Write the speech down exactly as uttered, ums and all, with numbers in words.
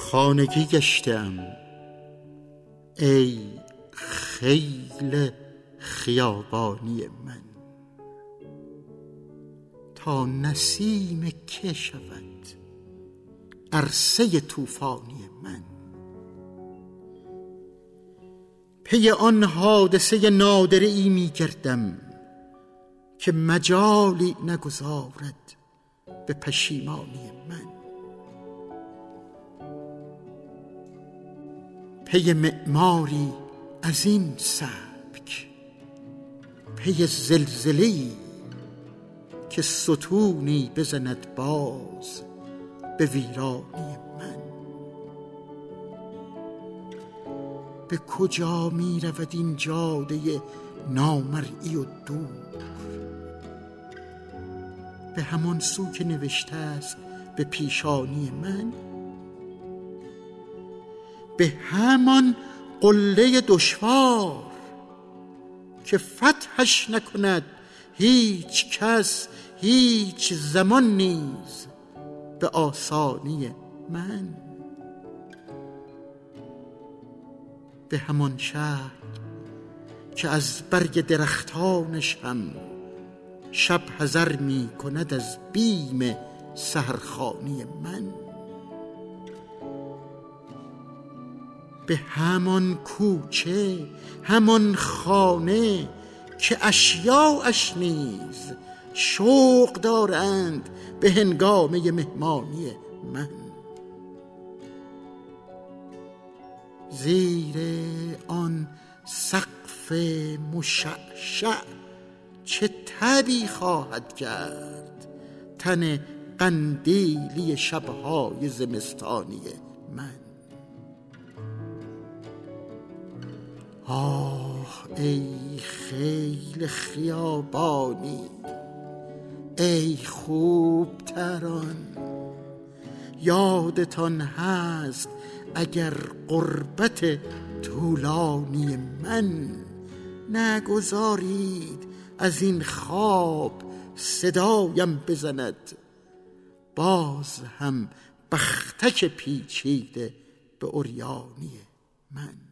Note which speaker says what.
Speaker 1: خانگی گشتم ای خیل خیابانی من، تا نسیم که شود عرصه طوفانی من. پی آن حادثه نادره ای می گردم که مجالی نگذارد به پشیمانی من. پی معماری از این سبک، پی زلزله‌ای که ستونی بزند باز به ویرانی من. به کجا می رود این جاده نامرئی و دور؟ به همان سو که نوشته است به پیشانی من، به همان قله دشوار که فتحش نکند هیچ کس هیچ زمان نیز به آسانی من. به همان شهر که از برگ درختانش هم شب حذر می کند از بیم سحرخوانی من. به همان کوچه، همان خانه که اشیاءش نیز شوق دارند به هنگامه مهمانی من. زیر آن سقف مشعشع چه تبی خواهد کرد تن قندیلی شبهای زمستانی من. آه ای خیل خیابانی، ای خوبتران، یادتان هست اگر غربت طولانی من نگذارید از این خواب صدایم بزند، باز هم بختک پیچیده به عریانی من.